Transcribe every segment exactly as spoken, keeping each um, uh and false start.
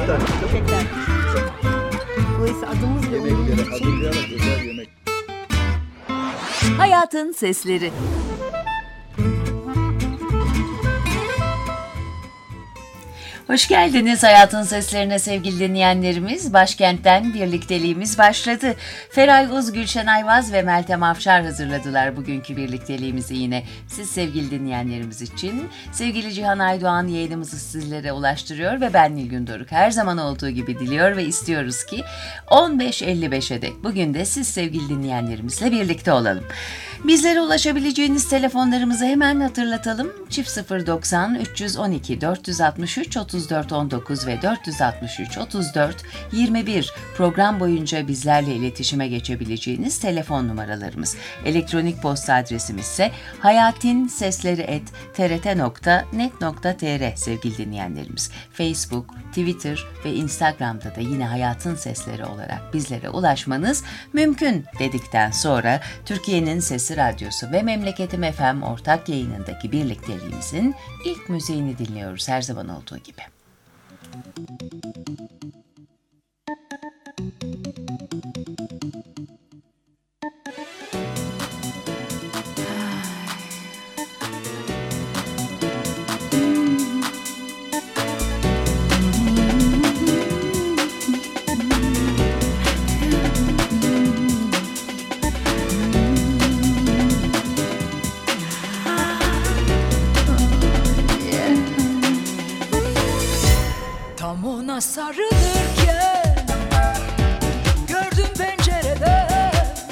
Şeker. Şeker. Dolayısıyla adımız da uyumlu Yemeklere için. hazırlayarak özel yemek. Hayatın Sesleri. Hoş geldiniz Hayatın Seslerine sevgili dinleyenlerimiz. Başkentten birlikteliğimiz başladı. Feray Uz, Gülşen Ayvaz ve Meltem Afşar hazırladılar bugünkü birlikteliğimizi yine siz sevgili dinleyenlerimiz için. Sevgili Cihan Aydoğan yayınımızı sizlere ulaştırıyor ve ben Nilgün Doruk her zaman olduğu gibi diliyor ve istiyoruz ki on beş elli beşe dek bugün de siz sevgili dinleyenlerimizle birlikte olalım. Bizlere ulaşabileceğiniz telefonlarımızı hemen hatırlatalım. Çift sıfır doksan üç on iki dört altı üç otuz dört on dokuz ve dört altı üç otuz dört yirmi bir program boyunca bizlerle iletişime geçebileceğiniz telefon numaralarımız. Elektronik posta adresimiz ise hayatinsesleri et t r t nokta net nokta t r sevgili dinleyenlerimiz. Facebook, Twitter ve Instagram'da da yine Hayatın Sesleri olarak bizlere ulaşmanız mümkün dedikten sonra Türkiye'nin Sesi Radyosu ve Memleketim F M ortak yayınındaki birlikteliğimizin ilk müziğini dinliyoruz her zaman olduğu gibi. Tam ona sarılırken gördüm pencerede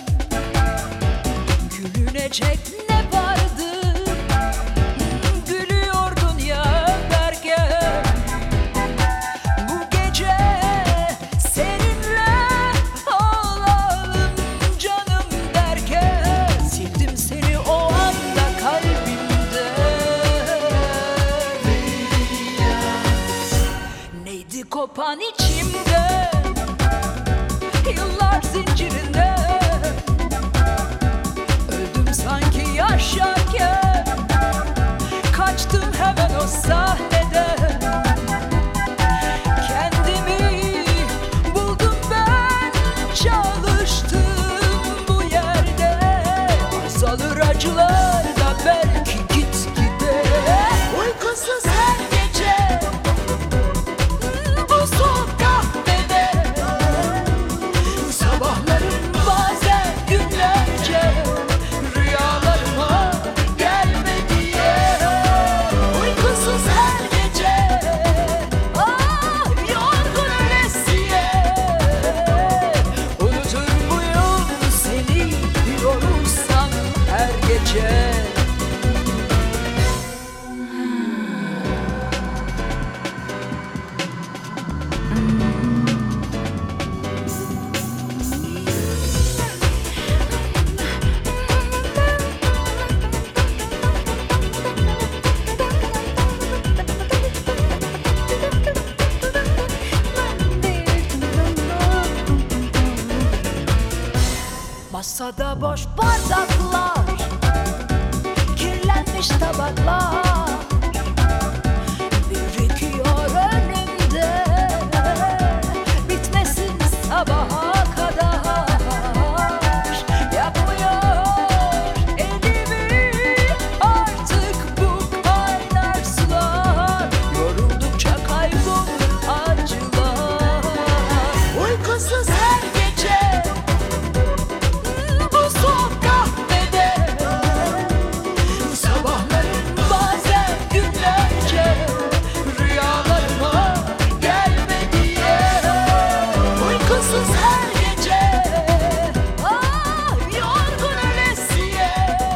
gülünecek ne vardı, gülüyordun ya derken bu gece seninle olalım canım derken sildim seni o anda kalbimde. Neydi kopan içimde yıllar zincirinde, öldüm sanki yaşarken, kaçtım hemen o sahneden. Kendimi buldum ben, çalıştım bu yerde. Azalır acılar da belki gitgide. Uykusuz her gece bu soğuk kahvede, sabahlarım bazen günlerce rüyalarıma gelme diye. Uykusuz her gece, ah yorgun ölesiye, unutur muyum seni yorulsam her gece. Masada boş bardaklar, kirlenmiş tabaklar birikiyor önümde, bitmesin sabaha kadar. Yakmıyor elimi artık bu kaynar sular, yoruldukça kaybolur acılar. Uykusuz her gece bu soğuk kahvede, sabahlarım bazen günlerce rüyalarıma gelme diye. Uykusuz her gece, ah yorgun ölesiye,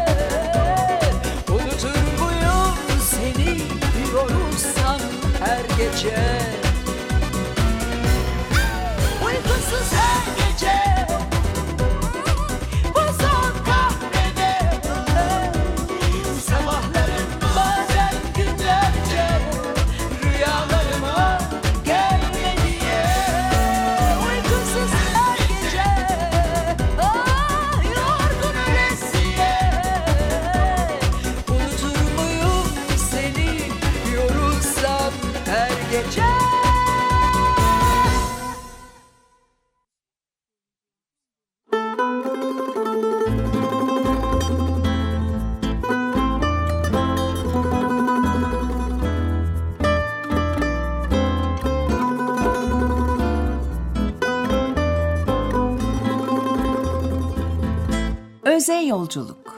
unutur muyum seni yorulsam her gece. Uykusuz her gece bu soğuk kahvede, sabahlarım bazen günlerce rüyalarıma gelme diye. Uykusuz her gece, ah yorgun ölesiye, unutur muyum seni yorulsam her gece. Özel yolculuk.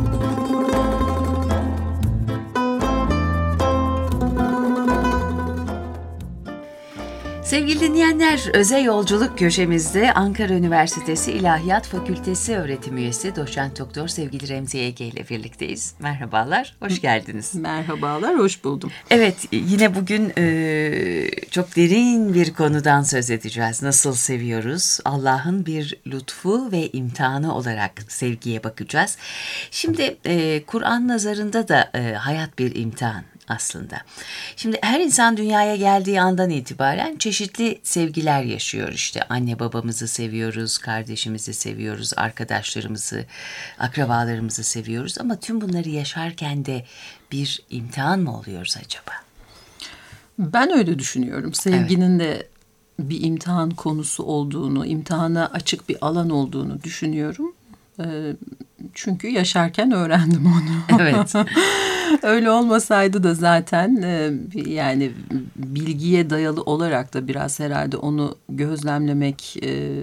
Sevgili dinleyenler, özel yolculuk köşemizde Ankara Üniversitesi İlahiyat Fakültesi öğretim üyesi Doçent Doktor sevgili Remzi Ege ile birlikteyiz. Merhabalar, hoş geldiniz. Merhabalar, hoş buldum. Evet, yine bugün e, çok derin bir konudan söz edeceğiz. Nasıl seviyoruz? Allah'ın bir lütfu ve imtihanı olarak sevgiye bakacağız. Şimdi e, Kur'an nazarında da e, hayat bir imtihan aslında. Şimdi her insan dünyaya geldiği andan itibaren çeşitli sevgiler yaşıyor. İşte anne babamızı seviyoruz, kardeşimizi seviyoruz, arkadaşlarımızı, akrabalarımızı seviyoruz. Ama tüm bunları yaşarken de bir imtihan mı oluyoruz acaba? Ben öyle düşünüyorum. Sevginin evet. de bir imtihan konusu olduğunu, imtihana açık bir alan olduğunu düşünüyorum. Çünkü yaşarken öğrendim onu. Evet. Öyle olmasaydı da zaten yani bilgiye dayalı olarak da biraz herhalde onu gözlemlemek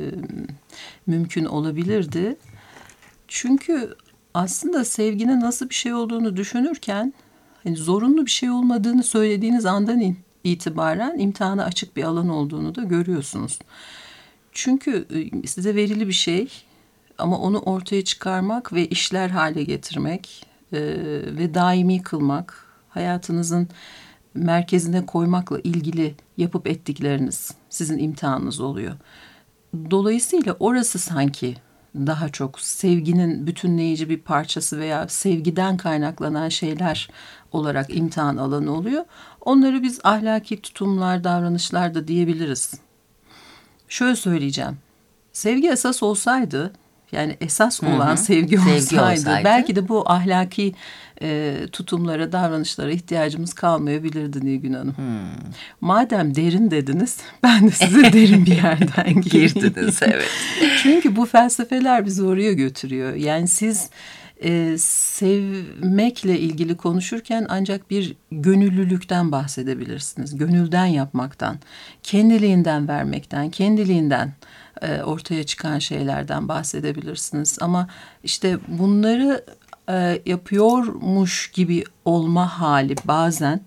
mümkün olabilirdi. Çünkü aslında sevginin nasıl bir şey olduğunu düşünürken hani zorunlu bir şey olmadığını söylediğiniz andan itibaren imtihana açık bir alan olduğunu da görüyorsunuz. Çünkü size verili bir şey. Ama onu ortaya çıkarmak ve işler hale getirmek e, ve daimi kılmak, hayatınızın merkezine koymakla ilgili yapıp ettikleriniz sizin imtihanınız oluyor. Dolayısıyla orası sanki daha çok sevginin bütünleyici bir parçası veya sevgiden kaynaklanan şeyler olarak imtihan alanı oluyor. Onları biz ahlaki tutumlar, davranışlar da diyebiliriz. Şöyle söyleyeceğim, sevgi esas olsaydı... Yani esas olan hı hı. sevgi, sevgi olsaydı, olsaydı belki de bu ahlaki e, tutumlara, davranışlara ihtiyacımız kalmayabilirdi Nilgün Hanım. Hmm. Madem derin dediniz, ben de size derin bir yerden girdiniz. Evet. Çünkü bu felsefeler bizi oraya götürüyor. Yani siz e, sevmekle ilgili konuşurken ancak bir gönüllülükten bahsedebilirsiniz. Gönülden yapmaktan, kendiliğinden vermekten, kendiliğinden ortaya çıkan şeylerden bahsedebilirsiniz. Ama işte bunları e, yapıyormuş gibi olma hali bazen,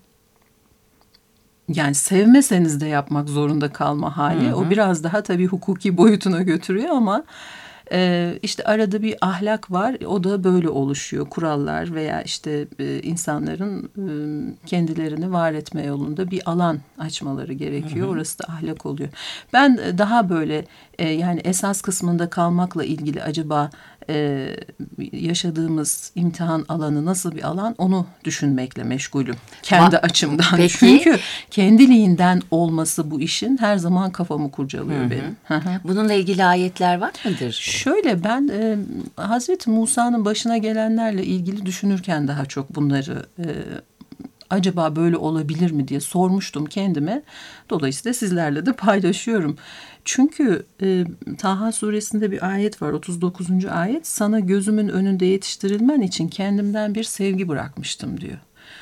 yani sevmeseniz de yapmak zorunda kalma hali, hı hı. o biraz daha tabii hukuki boyutuna götürüyor ama e, işte arada bir ahlak var, o da böyle oluşuyor. Kurallar veya işte e, insanların e, kendilerini var etme yolunda bir alan açmaları gerekiyor. Hı hı. Orası da ahlak oluyor. Ben daha böyle e, yani esas kısmında kalmakla ilgili acaba e, yaşadığımız imtihan alanı nasıl bir alan, onu düşünmekle meşgulüm. Kendi Ma- açımdan. Peki. Çünkü kendiliğinden olması bu işin her zaman kafamı kurcalıyor hı hı. benim. Hı hı. Bununla ilgili ayetler var mıdır? Şöyle ben e, Hazreti Musa'nın başına gelenlerle ilgili düşünürken daha çok bunları e, acaba böyle olabilir mi diye sormuştum kendime. Dolayısıyla sizlerle de paylaşıyorum. Çünkü e, Taha suresinde bir ayet var, otuz dokuzuncu ayet. Sana gözümün önünde yetiştirilmen için kendimden bir sevgi bırakmıştım diyor.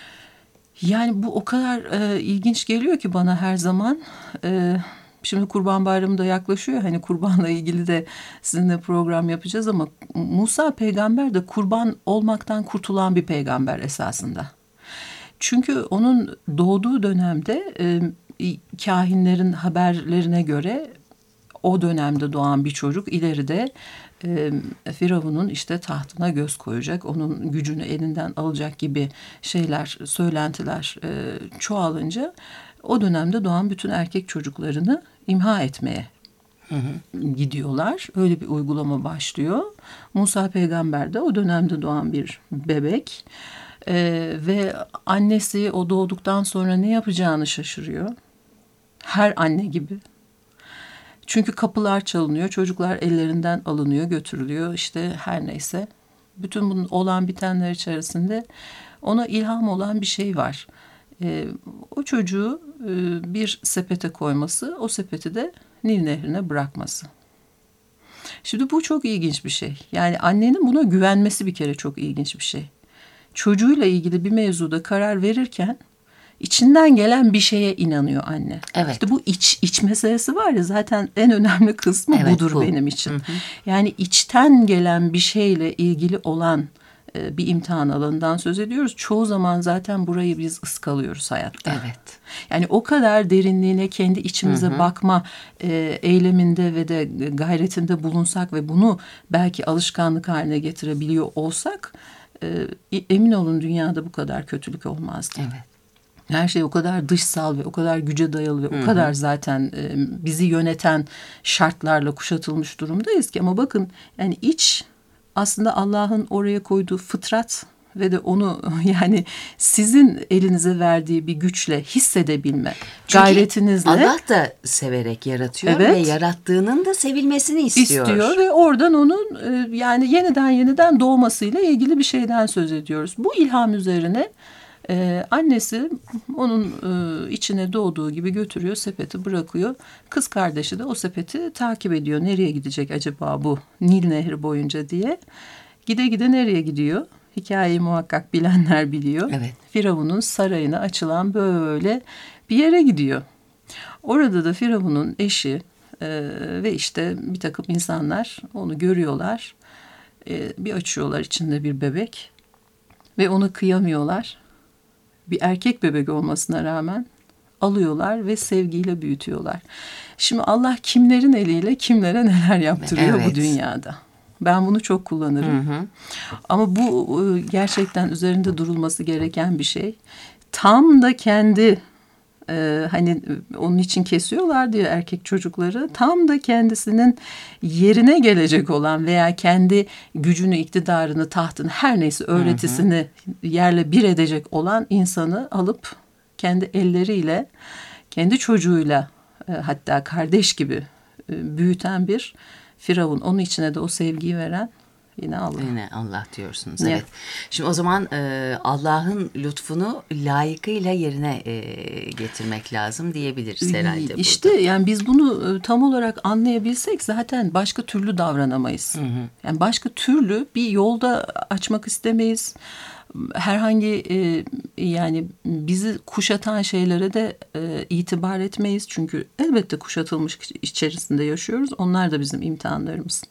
Yani bu o kadar e, ilginç geliyor ki bana her zaman. E, şimdi Kurban Bayramı da yaklaşıyor. Hani kurbanla ilgili de sizinle program yapacağız ama Musa peygamber de kurban olmaktan kurtulan bir peygamber esasında. Çünkü onun doğduğu dönemde e, kahinlerin haberlerine göre o dönemde doğan bir çocuk ileride e, Firavun'un işte tahtına göz koyacak, onun gücünü elinden alacak gibi şeyler, söylentiler e, çoğalınca o dönemde doğan bütün erkek çocuklarını imha etmeye hı hı. gidiyorlar. Öyle bir uygulama başlıyor. Musa peygamber de o dönemde doğan bir bebek. Ee, ve annesi o doğduktan sonra ne yapacağını şaşırıyor. Her anne gibi. Çünkü kapılar çalınıyor, çocuklar ellerinden alınıyor, götürülüyor. İşte her neyse. Bütün bunun olan bitenler içerisinde ona ilham olan bir şey var. Ee, o çocuğu e, bir sepete koyması, o sepeti de Nil Nehri'ne bırakması. Şimdi bu çok ilginç bir şey. Yani annenin buna güvenmesi bir kere çok ilginç bir şey. Çocuğuyla ilgili bir mevzuda karar verirken İçinden gelen bir şeye inanıyor anne. Evet. İşte bu iç iç meselesi var ya, zaten en önemli kısmı Evet, budur bu. benim için. Hı hı. Yani içten gelen bir şeyle ilgili olan e, bir imtihan alanından söz ediyoruz. Çoğu zaman zaten burayı biz ıskalıyoruz hayatta. Evet. Yani o kadar derinliğine, kendi içimize hı hı. bakma e, eyleminde ve de gayretinde bulunsak ve bunu belki alışkanlık haline getirebiliyor olsak, e, emin olun dünyada bu kadar kötülük olmazdı. Evet. Her şey o kadar dışsal ve o kadar güce dayalı ve Hı-hı. o kadar zaten e, bizi yöneten şartlarla kuşatılmış durumdayız ki. Ama bakın, yani iç aslında Allah'ın oraya koyduğu fıtrat ve de onu yani sizin elinize verdiği bir güçle hissedebilme, çünkü gayretinizle. Allah da severek yaratıyor, evet. ve yarattığının da sevilmesini istiyor. İstiyor ve oradan onun e, yani yeniden yeniden doğmasıyla ilgili bir şeyden söz ediyoruz. Bu ilham üzerine Ee, annesi onun e, içine doğduğu gibi götürüyor, sepeti bırakıyor. Kız kardeşi de o sepeti takip ediyor. Nereye gidecek acaba bu Nil Nehri boyunca diye. Gide gide nereye gidiyor? Hikayeyi muhakkak bilenler biliyor. Evet. Firavun'un sarayına açılan böyle bir yere gidiyor. Orada da Firavun'un eşi e, ve işte bir takım insanlar onu görüyorlar. E, bir açıyorlar, içinde bir bebek ve onu kıyamıyorlar. Bir erkek bebek olmasına rağmen alıyorlar ve sevgiyle büyütüyorlar. Şimdi Allah kimlerin eliyle kimlere neler yaptırıyor evet. bu dünyada. Ben bunu çok kullanırım. Hı hı. Ama bu gerçekten üzerinde durulması gereken bir şey. Tam da kendi e, hani onun için kesiyorlar diye erkek çocukları, tam da kendisinin yerine gelecek olan veya kendi gücünü, iktidarını, tahtını, her neyse öğretisini hı hı. yerle bir edecek olan insanı alıp kendi elleriyle, kendi çocuğuyla e, hatta kardeş gibi e, büyüten bir Firavun. Onun içine de o sevgiyi veren yine Allah. Yine Allah diyorsunuz. Evet. evet. Şimdi o zaman e, Allah'ın lütfunu layıkıyla yerine e, getirmek lazım diyebiliriz herhalde burada. İşte yani biz bunu e, tam olarak anlayabilsek zaten başka türlü davranamayız. Hı hı. Yani başka türlü bir yolda açmak istemeyiz. Herhangi e, yani bizi kuşatan şeylere de e, itibar etmeyiz. Çünkü elbette kuşatılmış içerisinde yaşıyoruz. Onlar da bizim imtihanlarımız.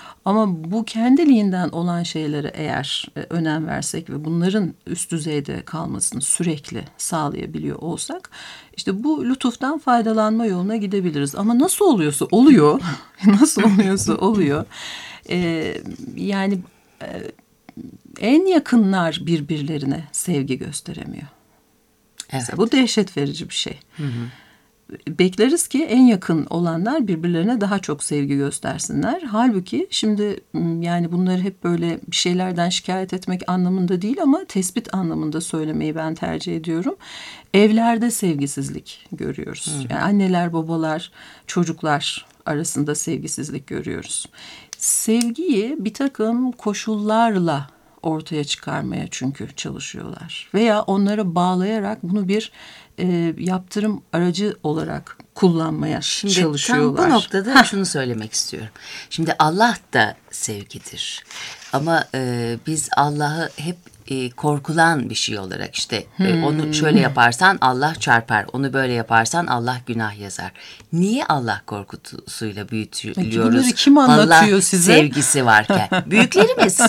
Ama bu kendiliğinden olan şeylere eğer e, önem versek ve bunların üst düzeyde kalmasını sürekli sağlayabiliyor olsak, işte bu lütuftan faydalanma yoluna gidebiliriz. Ama nasıl oluyorsa oluyor, nasıl oluyorsa oluyor. E, yani e, en yakınlar birbirlerine sevgi gösteremiyor. Evet. Mesela bu dehşet verici bir şey. Hı hı. Bekleriz ki en yakın olanlar birbirlerine daha çok sevgi göstersinler. Halbuki şimdi yani bunları hep böyle bir şeylerden şikayet etmek anlamında değil ama tespit anlamında söylemeyi ben tercih ediyorum. Evlerde sevgisizlik görüyoruz. Hmm. Yani anneler, babalar, çocuklar arasında sevgisizlik görüyoruz. Sevgiyi bir takım koşullarla ortaya çıkarmaya çünkü çalışıyorlar. Veya onlara bağlayarak bunu bir e, yaptırım aracı olarak kullanmaya Şimdi çalışıyorlar. Tam bu noktada Heh. şunu söylemek istiyorum. Şimdi Allah da sevgidir. Ama e, biz Allah'ı hep e, korkulan bir şey olarak işte hmm. e, onu şöyle yaparsan Allah çarpar, onu böyle yaparsan Allah günah yazar. Niye Allah korkusuyla büyütülüyoruz? Bunları kim anlatıyor Allah size? Sevgisi varken. Büyüklerimiz.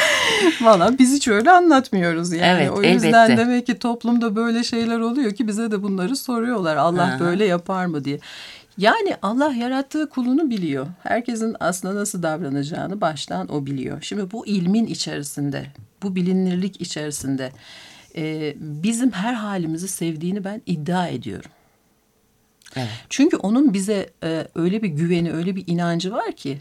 Valla biz hiç öyle anlatmıyoruz yani. Evet, o yüzden elbette. demek ki toplumda böyle şeyler oluyor ki bize de bunları soruyorlar. Allah Aha. böyle yapar mı diye. Yani Allah yarattığı kulunu biliyor. Herkesin aslında nasıl davranacağını baştan o biliyor. Şimdi bu ilmin içerisinde, bu bilinirlik içerisinde e, bizim her halimizi sevdiğini ben iddia ediyorum. Evet. Çünkü onun bize e, öyle bir güveni, öyle bir inancı var ki,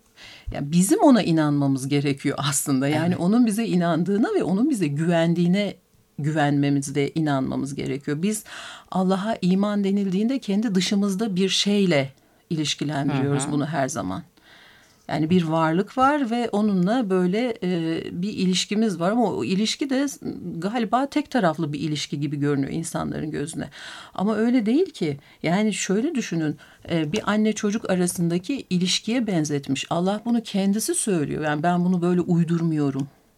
yani bizim ona inanmamız gerekiyor aslında. Yani evet. onun bize inandığına ve onun bize güvendiğine güvenmemizde inanmamız gerekiyor. Biz Allah'a iman denildiğinde kendi dışımızda bir şeyle ilişkilendiriyoruz hı hı. bunu her zaman. Yani bir varlık var ve onunla böyle e, bir ilişkimiz var ama o ilişki de galiba tek taraflı bir ilişki gibi görünüyor insanların gözüne. Ama öyle değil ki. Yani şöyle düşünün, e, bir anne çocuk arasındaki ilişkiye benzetmiş. Allah bunu kendisi söylüyor. Yani ben bunu böyle uydurmuyorum.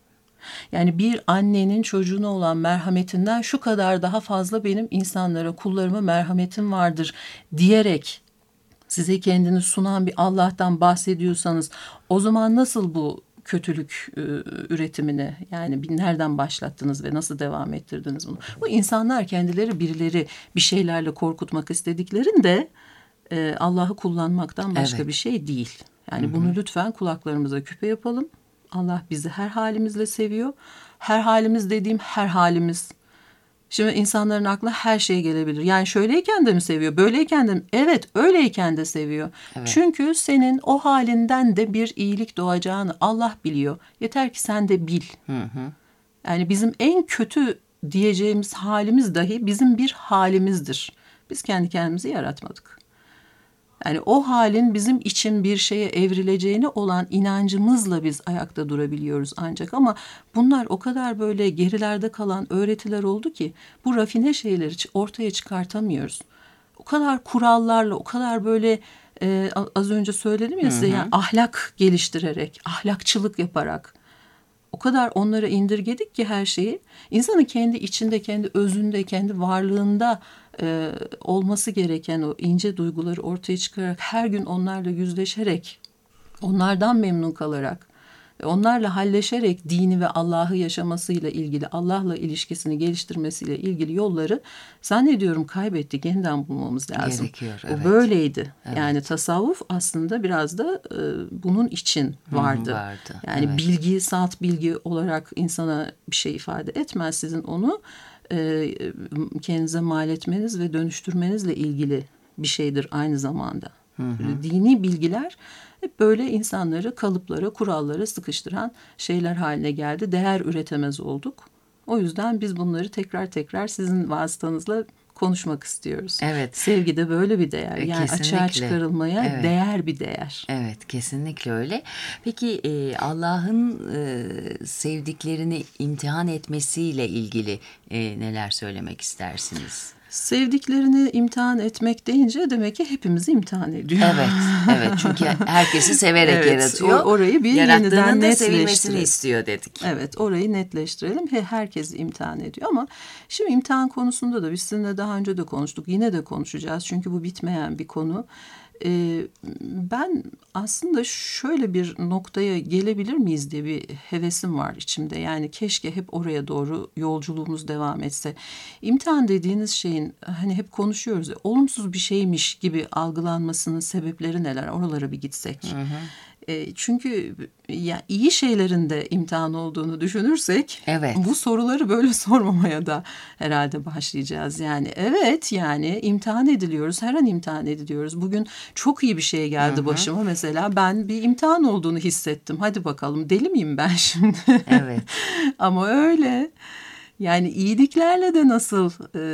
Yani bir annenin çocuğuna olan merhametinden şu kadar daha fazla benim insanlara, kullarıma merhametim vardır diyerek size kendini sunan bir Allah'tan bahsediyorsanız, o zaman nasıl bu kötülük e, üretimini, yani bir nereden başlattınız ve nasıl devam ettirdiniz bunu? Bu insanlar kendileri birileri bir şeylerle korkutmak istediklerinde e, Allah'ı kullanmaktan başka Evet. bir şey değil. Yani bunu lütfen kulaklarımıza küpe yapalım. Allah bizi her halimizle seviyor. Her halimiz dediğim her halimiz. Şimdi insanların aklına her şey gelebilir. Yani şöyleyken de mi seviyor, böyleyken de mi? Evet, öyleyken de seviyor. Evet. Çünkü senin o halinden de bir iyilik doğacağını Allah biliyor. Yeter ki sen de bil. Hı hı. Yani bizim en kötü diyeceğimiz halimiz dahi bizim bir halimizdir. Biz kendi kendimizi yaratmadık. Yani o halin bizim için bir şeye evrileceğine olan inancımızla biz ayakta durabiliyoruz ancak, ama bunlar o kadar böyle gerilerde kalan öğretiler oldu ki bu rafine şeyleri ortaya çıkartamıyoruz. O kadar kurallarla, o kadar böyle e, az önce söyledim ya size, yani ahlak geliştirerek, ahlakçılık yaparak o kadar onlara indirgedik ki her şeyi. İnsanın kendi içinde, kendi özünde, kendi varlığında e, olması gereken o ince duyguları ortaya çıkararak, her gün onlarla yüzleşerek, onlardan memnun kalarak ve onlarla halleşerek dini ve Allah'ı yaşamasıyla ilgili, Allah'la ilişkisini geliştirmesiyle ilgili yolları zannediyorum kaybettik. Yeniden bulmamız lazım. Gerekiyor, O evet. böyleydi. Evet. Yani tasavvuf aslında biraz da e, bunun için vardı. Hı, vardı, Yani evet. bilgi, salt bilgi olarak insana bir şey ifade etmez. Sizin onu e, kendinize mal etmeniz ve dönüştürmenizle ilgili bir şeydir aynı zamanda. Hı hı. Dini bilgiler hep böyle insanları kalıplara, kurallara sıkıştıran şeyler haline geldi. Değer üretemez olduk. O yüzden biz bunları tekrar tekrar sizin vasıtanızla konuşmak istiyoruz. Evet. Sevgi de böyle bir değer. E, Yani kesinlikle. açığa çıkarılmaya Evet. değer bir değer. Evet, kesinlikle öyle. Peki e, Allah'ın e, sevdiklerini imtihan etmesiyle ilgili e, neler söylemek istersiniz? Sevdiklerini imtihan etmek deyince demek ki hepimizi imtihan ediyor. Evet, evet. Çünkü herkesi severek Evet, yaratıyor. o- orayı bir Yarattığının yeniden da sevilmesini netleştirelim. istiyor dedik. Evet, orayı netleştirelim. He, herkes imtihan ediyor, ama şimdi imtihan konusunda da biz sizinle daha önce de konuştuk. Yine de konuşacağız çünkü bu bitmeyen bir konu. Ee, ben aslında şöyle bir noktaya gelebilir miyiz diye bir hevesim var içimde. Yani keşke hep oraya doğru yolculuğumuz devam etse. İmtihan dediğiniz şeyin, hani hep konuşuyoruz ya, olumsuz bir şeymiş gibi algılanmasının sebepleri neler? Oralara bir gitsek. Hı hı. E, çünkü ya iyi şeylerin de imtihan olduğunu düşünürsek, Evet. bu soruları böyle sormamaya da herhalde başlayacağız. Yani evet, yani imtihan ediliyoruz, her an imtihan ediliyoruz. Bugün çok iyi bir şey geldi Hı hı. başıma mesela, ben bir imtihan olduğunu hissettim. Hadi bakalım, deli miyim ben şimdi? Evet. Ama öyle. Yani iyiliklerle de nasıl e,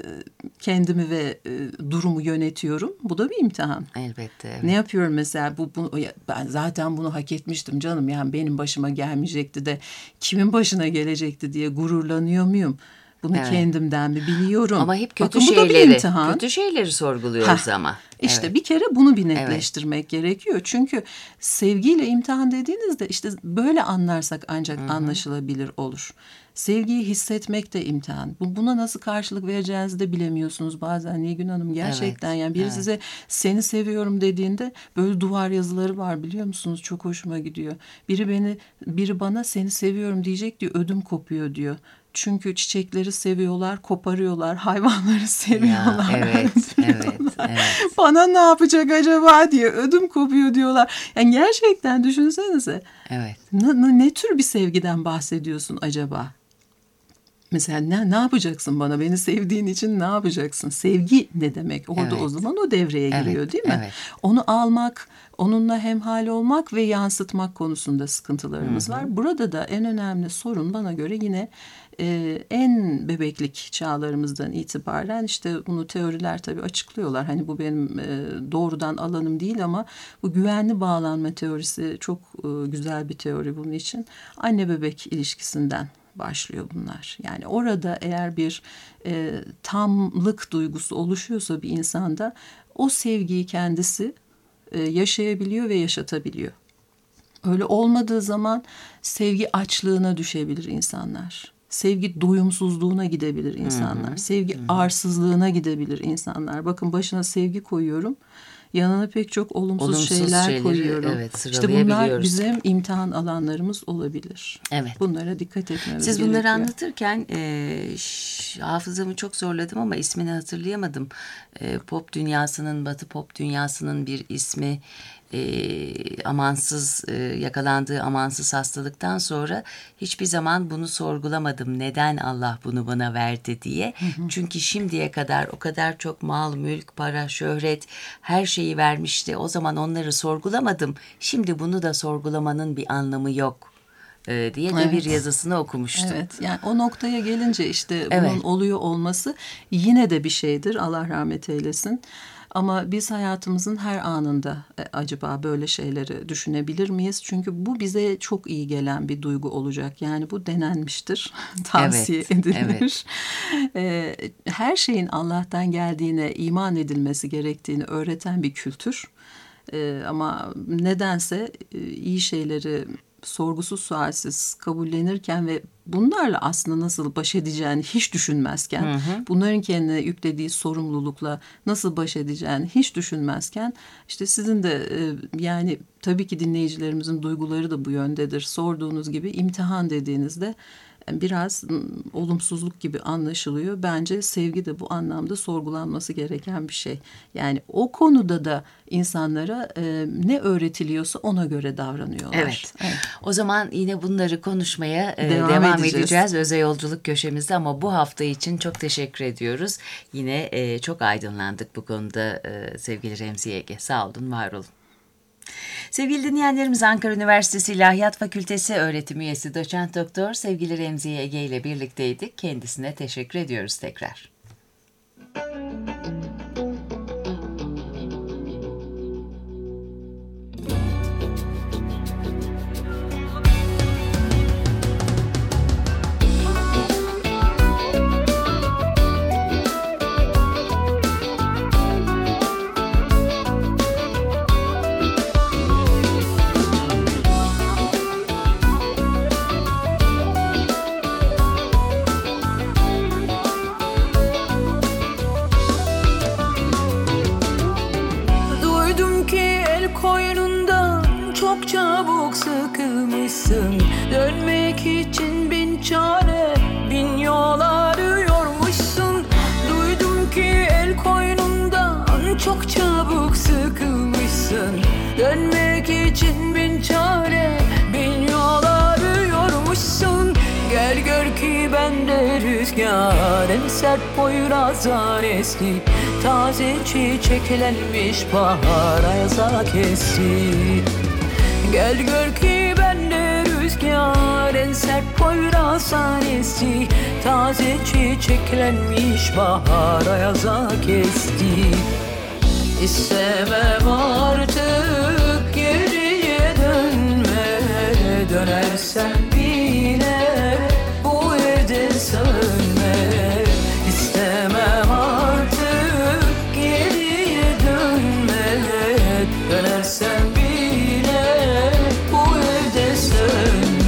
kendimi ve e, durumu yönetiyorum? Bu da bir imtihan. Elbette. Evet. Ne yapıyorum mesela? Bu, bunu, ya ben zaten bunu hak etmiştim canım. Yani benim başıma gelmeyecekti de kimin başına gelecekti diye gururlanıyor muyum? Bunu Evet. kendimden mi biliyorum? Ama hep kötü Bakın, bu da bir şeyleri, imtihan. kötü şeyleri sorguluyoruz Heh, ama. İşte Evet. bir kere bunu bir netleştirmek gerekiyor. Çünkü sevgiyle imtihan dediğinizde işte böyle anlarsak ancak Hı-hı. anlaşılabilir olur. Sevgiyi hissetmek de imtihan. Bu, buna nasıl karşılık vereceğinizi de bilemiyorsunuz bazen Nilgün Hanım. Gerçekten Evet, yani biri evet. size seni seviyorum dediğinde böyle duvar yazıları var, biliyor musunuz? Çok hoşuma gidiyor. Biri beni, biri bana seni seviyorum diyecek diyor, ödüm kopuyor diyor. Çünkü çiçekleri seviyorlar, koparıyorlar, hayvanları seviyorlar. Ya, evet, evet, diyorlar. evet. Bana ne yapacak acaba diye ödüm kopuyor diyorlar. Yani gerçekten düşünsenize. Evet. Ne, ne, ne tür bir sevgiden bahsediyorsun acaba? Mesela ne, ne yapacaksın bana? Beni sevdiğin için ne yapacaksın? Sevgi ne demek? Orada Evet. o zaman o devreye Evet, giriyor, değil mi? evet. Onu almak, onunla hemhal olmak ve yansıtmak konusunda sıkıntılarımız var. Burada da en önemli sorun bana göre yine e, en bebeklik çağlarımızdan itibaren, işte bunu teoriler tabii açıklıyorlar. Hani bu benim e, doğrudan alanım değil, ama bu güvenli bağlanma teorisi çok e, güzel bir teori bunun için. Anne bebek ilişkisinden başlıyor bunlar. Yani orada eğer bir e, tamlık duygusu oluşuyorsa bir insanda, o sevgiyi kendisi e, yaşayabiliyor ve yaşatabiliyor. Öyle olmadığı zaman sevgi açlığına düşebilir insanlar. Sevgi doyumsuzluğuna gidebilir insanlar. Hı hı. Sevgi hı hı. arsızlığına gidebilir insanlar. Bakın başına sevgi koyuyorum. Yanına pek çok olumsuz, olumsuz şeyler şeyleri, koyuyorum. Evet, işte bunlar bizim imtihan alanlarımız olabilir. Evet. Bunlara dikkat etmemiz gerekiyor. Siz bunları anlatırken e, ş, hafızamı çok zorladım ama ismini hatırlayamadım. E, pop dünyasının, Batı pop dünyasının bir ismi. E, amansız e, yakalandığı amansız hastalıktan sonra hiçbir zaman bunu sorgulamadım. Neden Allah bunu bana verdi diye. Hı hı. Çünkü şimdiye kadar o kadar çok mal, mülk, para, şöhret her şeyi vermişti. O zaman onları sorgulamadım. Şimdi bunu da sorgulamanın bir anlamı yok e, diye de evet. bir yazısını okumuştum. Evet. Yani o noktaya gelince işte bunun evet. oluyor olması yine de bir şeydir. Allah rahmet eylesin. Ama biz hayatımızın her anında e, acaba böyle şeyleri düşünebilir miyiz? Çünkü bu bize çok iyi gelen bir duygu olacak. Yani bu denenmiştir, tavsiye evet, edilir. Evet. E, her şeyin Allah'tan geldiğine, iman edilmesi gerektiğini öğreten bir kültür. E, ama nedense e, iyi şeyleri sorgusuz sualsiz kabullenirken ve bunlarla aslında nasıl baş edeceğini hiç düşünmezken, hı hı. bunların kendine yüklediği sorumlulukla nasıl baş edeceğini hiç düşünmezken, işte sizin de e, yani tabii ki dinleyicilerimizin duyguları da bu yöndedir. Sorduğunuz gibi imtihan dediğinizde biraz olumsuzluk gibi anlaşılıyor. Bence sevgi de bu anlamda sorgulanması gereken bir şey. Yani o konuda da insanlara e, ne öğretiliyorsa ona göre davranıyorlar. Evet. evet. O zaman yine bunları konuşmaya e, devam, devam edeceğiz. edeceğiz Özel Yolculuk köşemizde ama bu hafta için çok teşekkür ediyoruz. Yine e, çok aydınlandık bu konuda e, sevgili Remziye Ege. Sağ olun, var olun. Sevgili dinleyenlerimiz, Ankara Üniversitesi İlahiyat Fakültesi öğretim üyesi doçent doktor sevgili Remziye Ege ile birlikteydik. Kendisine teşekkür ediyoruz tekrar. Dönmek için bin çare, bin yol arıyormuşsun. Duydum ki el koynundan çok çabuk sıkılmışsın. Dönmek için bin çare, bin yol arıyormuşsun. Gel gör ki bende rüzgar, en sert poyrazdan eski. Taze çiçeklenmiş bahar ayaza kesti. Gel gör ki bende rüzgar, en sert poyrazdan esti. Taze çiçeklenmiş bahar ayaza kesti. İstemem artık geriye dönme, dönersen bile bu evde sönme. İstemem artık geriye dönme, dönersen bile bu evde sönme.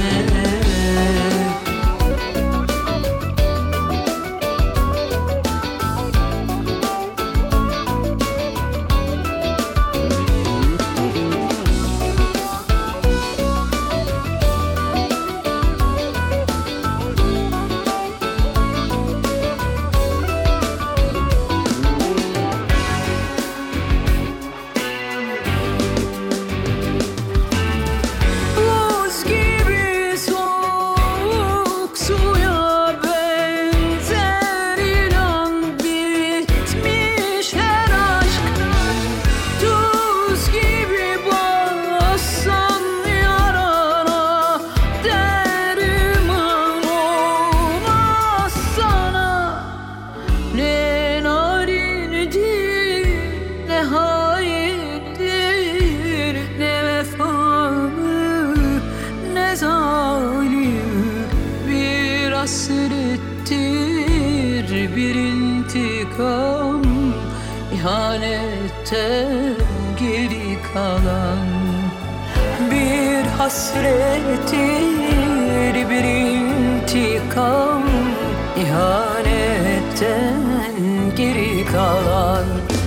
Hasrettir bir intikam, ihanetten geri kalan. Bir bir hasrettir, bir intikam, ihanetten geri kalan.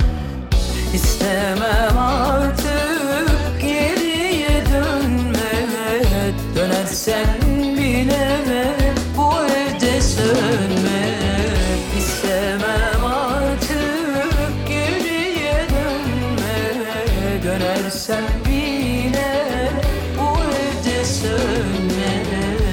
İstemem artık geriye dönmek, dönersen bile bu evde sönmek. İstemem artık geriye dönmek, dönersen bile bu evde sönmek.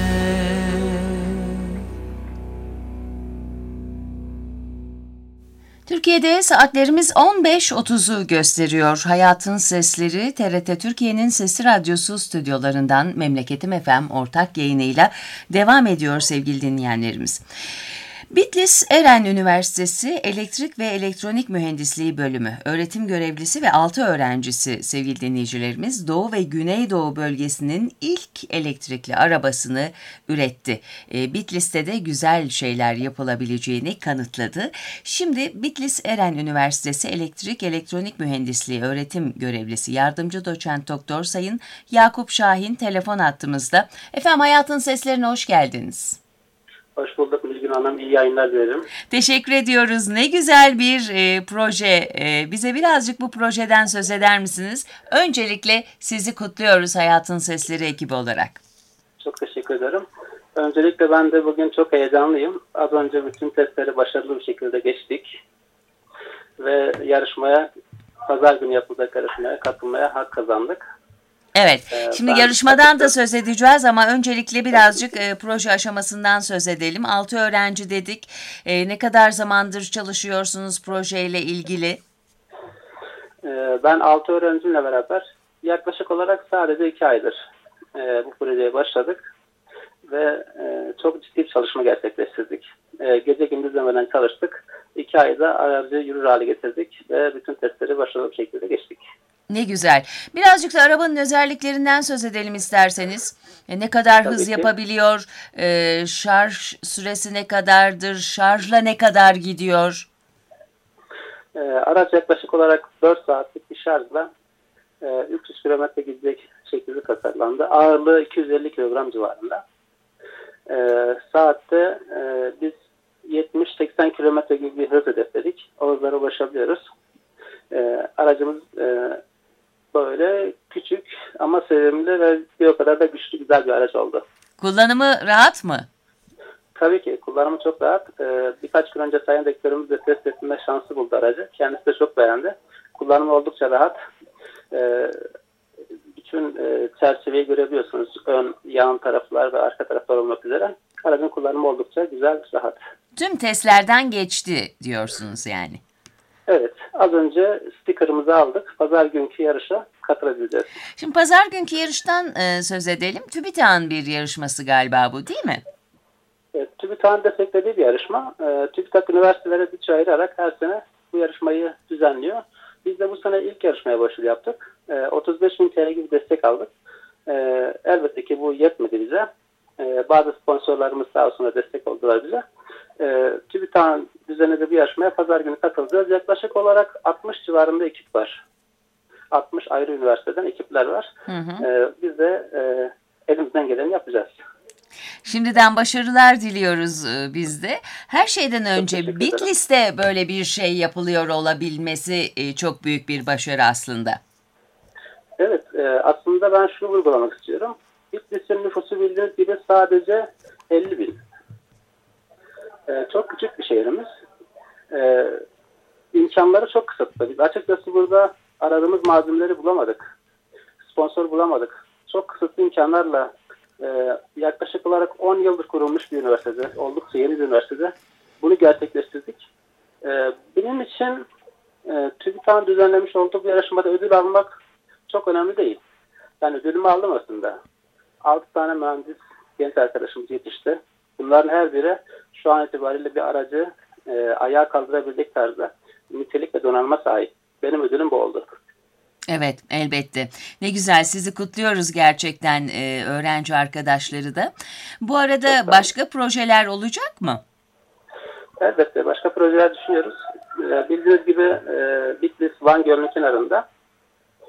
Türkiye'de saatlerimiz on beş otuzu gösteriyor. Hayatın Sesleri T R T Türkiye'nin Sesli Radyosu stüdyolarından Memleketim F M ortak yayınıyla devam ediyor sevgili dinleyenlerimiz. Bitlis Eren Üniversitesi Elektrik ve Elektronik Mühendisliği Bölümü öğretim görevlisi ve altı öğrencisi sevgili dinleyicilerimiz Doğu ve Güneydoğu bölgesinin ilk elektrikli arabasını üretti. E, Bitlis'te de güzel şeyler yapılabileceğini kanıtladı. Şimdi Bitlis Eren Üniversitesi Elektrik Elektronik Mühendisliği öğretim görevlisi yardımcı doçent doktor Sayın Yakup Şahin telefon hattımızda. Efendim Hayatın Seslerine hoş geldiniz. Hoş bulduk Müjgan Hanım. İyi yayınlar dilerim. Teşekkür ediyoruz. Ne güzel bir e, proje. E, bize birazcık bu projeden söz eder misiniz? Öncelikle sizi kutluyoruz Hayatın Sesleri ekibi olarak. Çok teşekkür ederim. Öncelikle ben de bugün çok heyecanlıyım. Az önce bütün testleri başarılı bir şekilde geçtik. Ve yarışmaya, pazar günü yapılacak yarışmaya katılmaya hak kazandık. Evet, Ee, şimdi ben- yarışmadan da söz edeceğiz ama öncelikle birazcık e, proje aşamasından söz edelim. Altı öğrenci dedik. E, ne kadar zamandır çalışıyorsunuz projeyle ilgili? Ee, ben altı öğrencimle beraber yaklaşık olarak sadece iki aydır e, bu projeye başladık. Ve e, çok ciddi bir çalışma gerçekleştirdik. E, gece gündüz demeden çalıştık. İki ayda aracı yürür hale getirdik ve bütün testleri başarılı bir şekilde geçtik. Ne güzel. Birazcık da arabanın özelliklerinden söz edelim isterseniz. E, ne kadar Tabii hız ki. yapabiliyor, e, şarj süresi ne kadardır, şarjla ne kadar gidiyor? E, araç yaklaşık olarak dört saatlik bir şarjla e, üç yüz kilometre gidecek şekilde tasarlandı. Ağırlığı iki yüz elli kilogram civarında. E, saatte e, biz yetmiş seksen kilometre gibi bir hız hedefledik. O hızlara ulaşabiliyoruz. E, aracımız e, böyle küçük ama sevimli ve bir o kadar da güçlü, güzel bir araç oldu. Kullanımı rahat mı? Tabii ki kullanımı çok rahat. Ee, birkaç gün önce sayın rektörümüz de test etme şansı buldu aracı. Kendisi de çok beğendi. Kullanımı oldukça rahat. Ee, bütün e, çerçeveyi görebiliyorsunuz. Ön, yan taraflar ve arka taraflar olmak üzere. Aracın kullanımı oldukça güzel, rahat. Tüm testlerden geçti diyorsunuz yani. Evet, az önce stikerimizi aldık. Pazar günkü yarışa katılabileceğiz. Şimdi pazar günkü yarıştan e, söz edelim. TÜBİTAK'ın bir yarışması galiba bu değil mi? Evet, TÜBİTAK'ın desteklediği bir yarışma. E, TÜBİTAK üniversitelere bütçe ayırarak her sene bu yarışmayı düzenliyor. Biz de bu sene ilk yarışmaya başvuru yaptık. E, otuz beş bin T L gibi destek aldık. E, elbette ki bu yetmedi bize. E, bazı sponsorlarımız sağ olsun destek oldular bize. E, TÜBİTAK'ın düzenlediği bir yarışmaya pazar günü katılacağız. Yaklaşık olarak altmış civarında ekip var. altmış ayrı üniversiteden ekipler var. Hı hı. E, biz de e, elimizden geleni yapacağız. Şimdiden başarılar diliyoruz e, biz de. Her şeyden önce teşekkür ederim. Bitlis'te böyle bir şey yapılıyor olabilmesi e, çok büyük bir başarı aslında. Evet, e, aslında ben şunu vurgulamak istiyorum. Bitlis'in nüfusu bildiğiniz gibi sadece elli bin. E, çok küçük bir şehrimiz. E, imkanları çok kısıtlı. Biz açıkçası burada aradığımız malzemeleri bulamadık. Sponsor bulamadık. Çok kısıtlı imkanlarla e, yaklaşık olarak on yıldır kurulmuş bir üniversitede, oldukça yeni bir üniversitede bunu gerçekleştirdik. E, benim için e, TÜBİTAK'ın düzenlemiş olduğu bir yarışmada ödül almak çok önemli değil. Yani ödülümü aldım aslında. altı tane mühendis genç arkadaşımız yetişti. Bunların her biri şu an itibariyle bir aracı e, ayağa kaldırabilecek tarzda nitelik ve donanıma sahip. Benim ödülüm bu oldu. Evet, elbette. Ne güzel, sizi kutluyoruz gerçekten e, öğrenci arkadaşları da. Bu arada başka projeler olacak mı? Elbette başka projeler düşünüyoruz. E, bildiğiniz gibi e, Bitlis Van Gölü'nün kenarında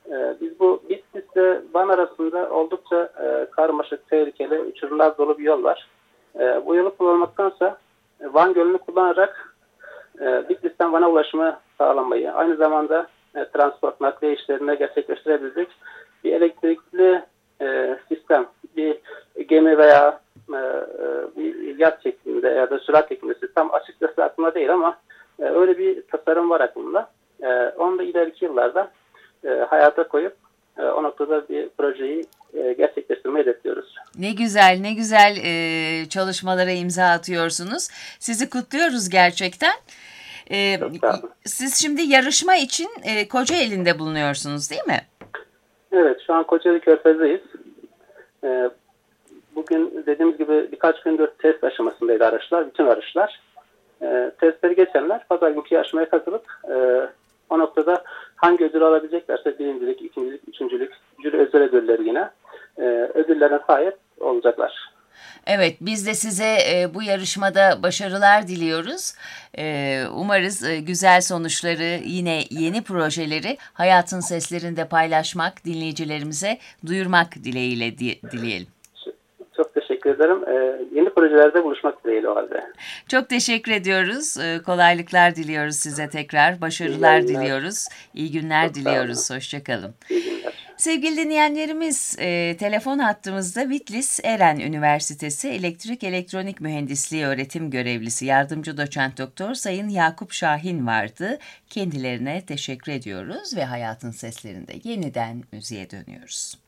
E, biz bu Bitlis'le Van arasında oldukça e, karmaşık, tehlikeli, uçurumlar dolu bir yol var. E, bu yolu kullanmaktansa e, Van Gölü'nü kullanarak e, Bitlis'ten Van'a ulaşımı sağlamayı, aynı zamanda e, transport, nakliye işlerini gerçekleştirebilecek bir elektrikli e, sistem, bir gemi veya e, bir yat şeklinde ya da sürat teknolojisi tam açıkçası aklımda değil ama e, öyle bir tasarım var aklımda. E, onu da ileriki yıllarda e, hayata koyup e, o noktada bir projeyi e, gerçekleştirmeyi hedefliyoruz. Ne güzel, ne güzel e, çalışmalara imza atıyorsunuz. Sizi kutluyoruz gerçekten. E, siz şimdi yarışma için e, Kocaeli'nde bulunuyorsunuz değil mi? Evet, şu an Kocaeli Körfez'deyiz. E, bugün dediğimiz gibi birkaç gündür test aşamasındaydı araçlar, bütün araçlar. E, testleri geçenler pazar günkü yarışmaya katılıp e, o noktada hangi ödül alabileceklerse birincilik, ikincilik, üçüncülük, jüri özel ödülleri yine e, ödüllerine sahip olacaklar. Evet, biz de size e, bu yarışmada başarılar diliyoruz. E, umarız e, güzel sonuçları, yine yeni projeleri Hayatın Seslerinde paylaşmak, dinleyicilerimize duyurmak dileğiyle di- dileyelim. Çok teşekkür ederim. Ee, yeni projelerde buluşmak dileğiyle o halde. Çok teşekkür ediyoruz. E, kolaylıklar diliyoruz size tekrar. Başarılar İyi diliyoruz. İyi günler Çok sağ diliyoruz. olun. Hoşçakalın. İyi günler. Sevgili dinleyenlerimiz, e, telefon hattımızda Bitlis Eren Üniversitesi Elektrik Elektronik Mühendisliği Öğretim Görevlisi Yardımcı Doçent Doktor Sayın Yakup Şahin vardı. Kendilerine teşekkür ediyoruz ve Hayatın Seslerinde yeniden müziğe dönüyoruz.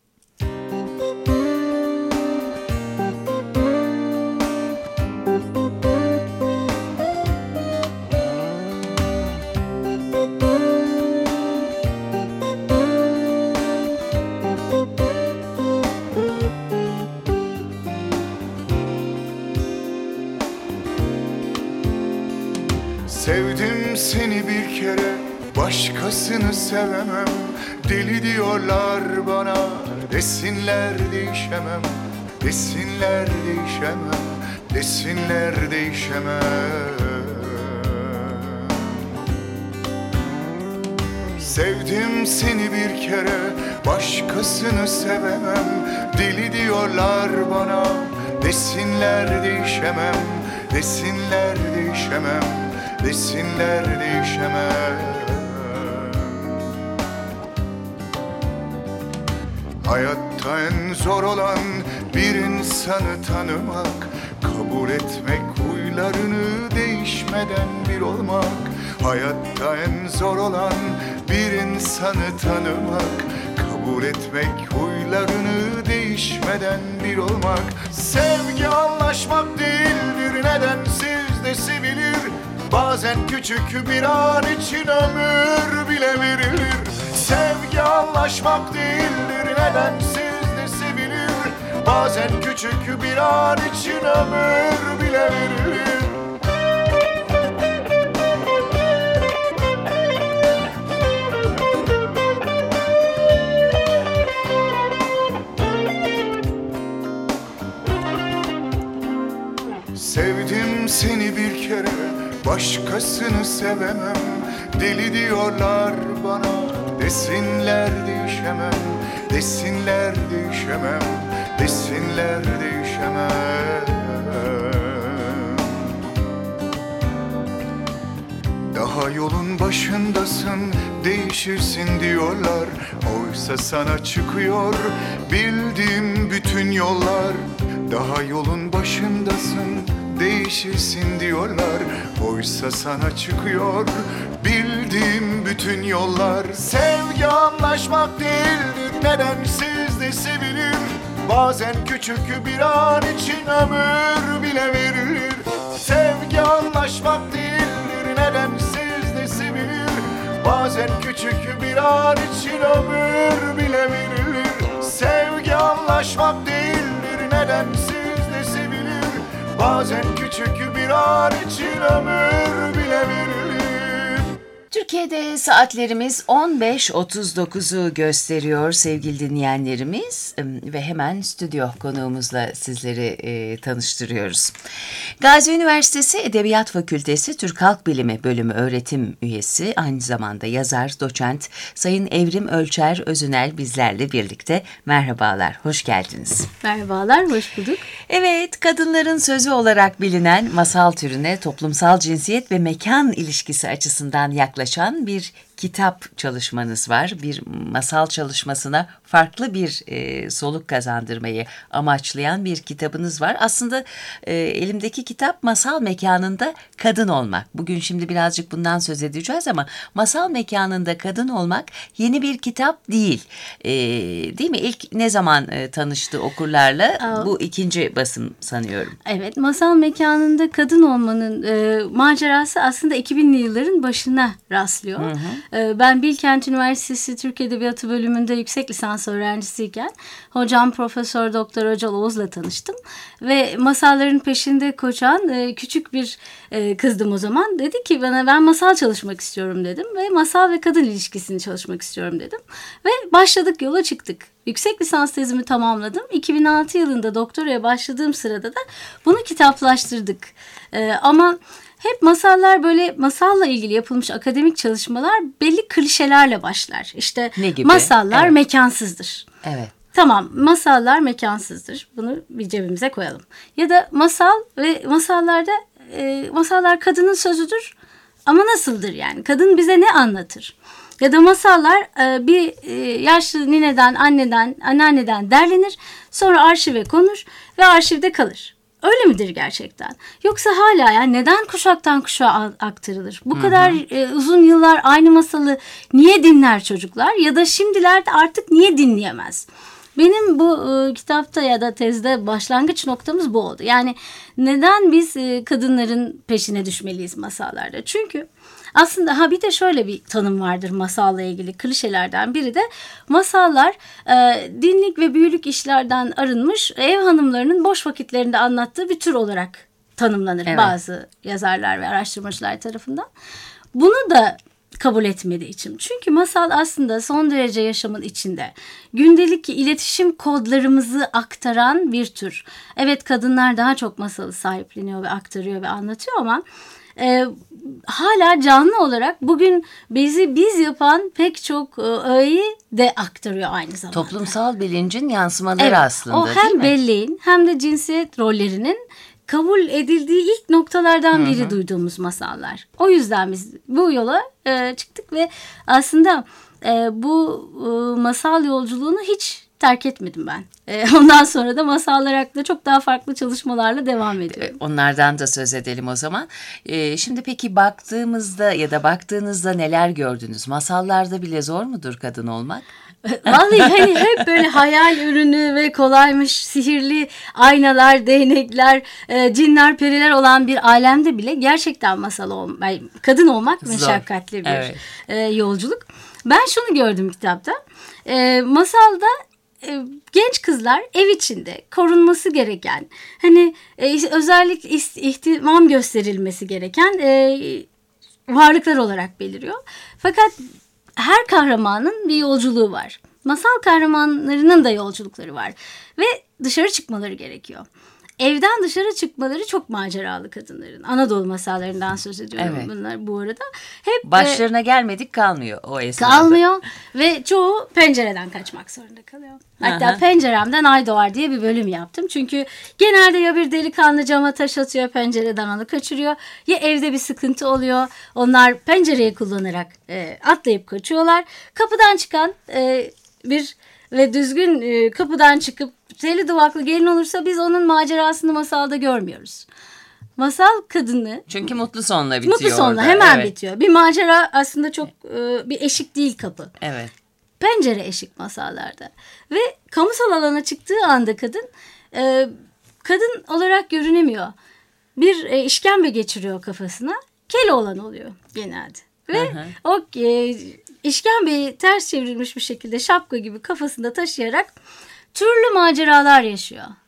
Sevdim seni bir kere, başkasını sevemem. Deli diyorlar bana, desinler değişemem. Desinler değişemem, desinler değişemem. Sevdim seni bir kere, başkasını sevemem. Deli diyorlar bana, desinler değişemem. Desinler değişemem, desinler değişemem. Hayatta en zor olan bir insanı tanımak, kabul etmek, huylarını değişmeden bir olmak. Hayatta en zor olan bir insanı tanımak, kabul etmek, huylarını değişmeden bir olmak. Sevgi anlaşmak değildir, nedensiz de sevilir. Bazen küçük bir an için ömür bile verilir. Sevgi anlaşmak değildir, nedensiz de sevilir. Bazen küçük bir an için ömür bile verilir. Sevdim seni bir kere, başkasını sevemem. Deli diyorlar bana, desinler değişemem. Desinler değişemem, desinler değişemem. Daha yolun başındasın, değişirsin diyorlar. Oysa sana çıkıyor bildiğim bütün yollar. Daha yolun başındasın, değişirsin diyorlar. Oysa sana çıkıyor bildiğim bütün yollar. Sevgi anlaşmak değildir, nedensiz de sevilir. Bazen küçük bir an için ömür bile verilir. Sevgi anlaşmak değildir, nedensiz de sevilir. Bazen küçük bir an için ömür bile verilir. Sevgi anlaşmak değildir, nedensiz de sevilir. Bazen küçük bir an için ömür bile verilir. Türkiye'de saatlerimiz on beş otuz dokuzu gösteriyor sevgili dinleyenlerimiz ve hemen stüdyo konuğumuzla sizleri e, tanıştırıyoruz. Gazi Üniversitesi Edebiyat Fakültesi Türk Halk Bilimi Bölümü öğretim üyesi, aynı zamanda yazar, doçent Sayın Evrim Ölçer Özünel bizlerle birlikte. Merhabalar, hoş geldiniz. Merhabalar, hoş bulduk. Evet, kadınların sözü olarak bilinen masal türüne toplumsal cinsiyet ve mekan ilişkisi açısından yaklaşan bir kitap çalışmanız var. Bir masal çalışmasına farklı bir e, soluk kazandırmayı amaçlayan bir kitabınız var. Aslında e, elimdeki kitap Masal Mekanında Kadın Olmak. Bugün şimdi birazcık bundan söz edeceğiz ama Masal Mekanında Kadın Olmak yeni bir kitap değil. E, değil mi? İlk ne zaman e, tanıştı okurlarla? Aa, Bu ikinci basım sanıyorum. Evet, Masal Mekanında Kadın Olmanın e, macerası aslında iki binli yılların başına rastlıyor. Hı hı. E, ben Bilkent Üniversitesi Türk Edebiyatı bölümünde yüksek lisans öğrencisiyken hocam Profesör Doktor Öcal Oğuz'la tanıştım. Ve masalların peşinde koşan e, küçük bir e, kızdım o zaman. Dedi ki bana, ben masal çalışmak istiyorum dedim. Ve masal ve kadın ilişkisini çalışmak istiyorum dedim. Ve başladık, yola çıktık. Yüksek lisans tezimi tamamladım. iki bin altı yılında doktoraya başladığım sırada da bunu kitaplaştırdık. Ee, ama hep masallar, böyle masalla ilgili yapılmış akademik çalışmalar belli klişelerle başlar. İşte ne gibi? Masallar evet. mekansızdır. Evet. Tamam, masallar mekansızdır. Bunu bir cebimize koyalım. Ya da masal ve masallarda e, masallar kadının sözüdür. Ama nasıldır yani? Kadın bize ne anlatır? Ya da masallar e, bir e, yaşlı nineden, anneden, anneanneden derlenir. Sonra arşive konur ve arşivde kalır. Öyle midir gerçekten? Yoksa hala yani neden kuşaktan kuşağa aktarılır? Bu hı hı. kadar e, uzun yıllar aynı masalı niye dinler çocuklar? Ya da şimdilerde artık niye dinleyemez? Benim bu e, kitapta ya da tezde başlangıç noktamız bu oldu. Yani neden biz e, kadınların peşine düşmeliyiz masallarda? Çünkü aslında ha bir de şöyle bir tanım vardır masalla ilgili, klişelerden biri de masallar e, dinlik ve büyülük işlerden arınmış ev hanımlarının boş vakitlerinde anlattığı bir tür olarak tanımlanır, evet. bazı yazarlar ve araştırmacılar tarafından. Bunu da kabul etmedi içim. Çünkü masal aslında son derece yaşamın içinde. Gündelik iletişim kodlarımızı aktaran bir tür. Evet, kadınlar daha çok masalı sahipleniyor ve aktarıyor ve anlatıyor ama e, hala canlı olarak bugün bizi biz yapan pek çok e, öğeyi de aktarıyor aynı zamanda. Toplumsal bilincin yansımaları, evet, aslında, o hem belleğin hem de cinsiyet rollerinin kabul edildiği ilk noktalardan biri, hı hı. duyduğumuz masallar. O yüzden biz bu yola e, çıktık ve aslında e, bu e, masal yolculuğunu hiç terk etmedim ben. E, ondan sonra da masallar hakkında çok daha farklı çalışmalarla devam ediyorum. Onlardan da söz edelim o zaman. E, şimdi peki baktığımızda ya da baktığınızda neler gördünüz? Masallarda bile zor mudur kadın olmak? Vallahi hani hep böyle hayal ürünü ve kolaymış, sihirli aynalar, değnekler, e, cinler, periler olan bir alemde bile gerçekten masal olmak, kadın olmak meşakkatli bir, evet. e, yolculuk. Ben şunu gördüm kitapta. E, masalda e, genç kızlar ev içinde korunması gereken, hani e, özellikle ihtimam gösterilmesi gereken e, varlıklar olarak beliriyor. Fakat her kahramanın bir yolculuğu var. Masal kahramanlarının da yolculukları var. Ve dışarı çıkmaları gerekiyor. Evden dışarı çıkmaları çok maceralı kadınların. Anadolu masallarından söz ediyorum, evet. bunlar bu arada. Hep başlarına e, gelmedik kalmıyor o esnada. Kalmıyor ve çoğu pencereden kaçmak zorunda kalıyor. Hatta Aha. penceremden ay doğar diye bir bölüm yaptım. Çünkü genelde ya bir delikanlı cama taş atıyor, pencereden onu kaçırıyor. Ya evde bir sıkıntı oluyor. Onlar pencereyi kullanarak e, atlayıp kaçıyorlar. Kapıdan çıkan e, bir ve düzgün e, kapıdan çıkıp teli duvaklı gelin olursa biz onun macerasını masalda görmüyoruz. Masal kadını... Çünkü mutlu sonla bitiyor. Mutlu sonla orada. hemen evet. bitiyor. Bir macera aslında çok e, bir eşik değil kapı. Evet. Pencere eşik masallarda. Ve kamusal alana çıktığı anda kadın e, kadın olarak görünemiyor. Bir e, işkembe geçiriyor kafasına. Keloğlan oluyor genelde. Ve hı hı. o e, işkembeyi ters çevrilmiş bir şekilde şapka gibi kafasında taşıyarak türlü maceralar yaşıyor.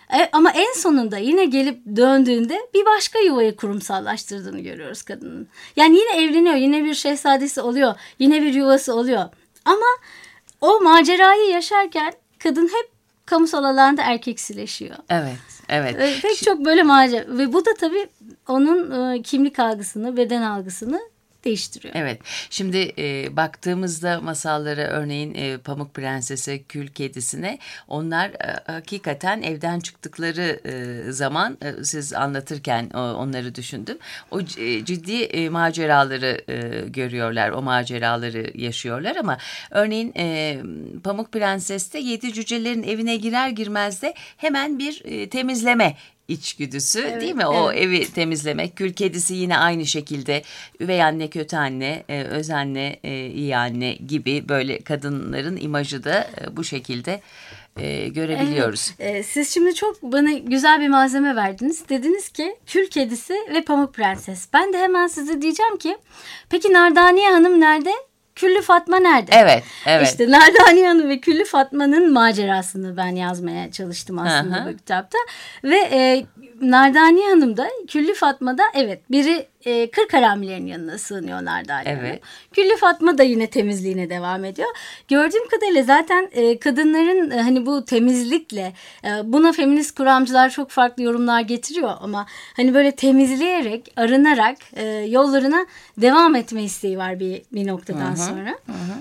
E, ama en sonunda yine gelip döndüğünde bir başka yuvayı kurumsallaştırdığını görüyoruz kadının. Yani yine evleniyor, yine bir şehzadesi oluyor, yine bir yuvası oluyor. Ama o macerayı yaşarken kadın hep kamusal alanda erkeksileşiyor. Evet, evet. E, pek çok böyle macera ve bu da tabii onun e, kimlik algısını, beden algısını değiştiriyor. Evet. Şimdi e, baktığımızda masallara, örneğin e, Pamuk Prenses'e, Kül Kedisi'ne, onlar e, hakikaten evden çıktıkları e, zaman e, siz anlatırken o, onları düşündüm. O e, ciddi e, maceraları e, görüyorlar, o maceraları yaşıyorlar ama örneğin e, Pamuk Prenses'te yedi cücelerin evine girer girmez de hemen bir e, temizleme içgüdüsü, evet, değil mi? O evet. evi temizlemek. Kül Kedisi yine aynı şekilde üvey anne, kötü anne, e, öz anne, e, iyi anne gibi böyle kadınların imajı da e, bu şekilde e, görebiliyoruz. Evet, e, siz şimdi çok bana güzel bir malzeme verdiniz. Dediniz ki Kül Kedisi ve Pamuk Prenses. Ben de hemen size diyeceğim ki peki Nardaniye Hanım nerede? Küllü Fatma nerede? Evet, evet. İşte Nardaniye Hanım ve Küllü Fatma'nın macerasını ben yazmaya çalıştım aslında Hı hı. bu kitapta. Ve e, Nardaniye Hanım da Küllü Fatma da evet biri e, kırk haramilerin yanına sığınıyor Nardaniye Evet. Hanım. Küllü Fatma da yine temizliğine devam ediyor. Gördüğüm kadarıyla zaten e, kadınların e, hani bu temizlikle e, buna feminist kuramcılar çok farklı yorumlar getiriyor ama hani böyle temizleyerek, arınarak e, yollarına devam etme isteği var bir bir noktadan Hı hı. sonra.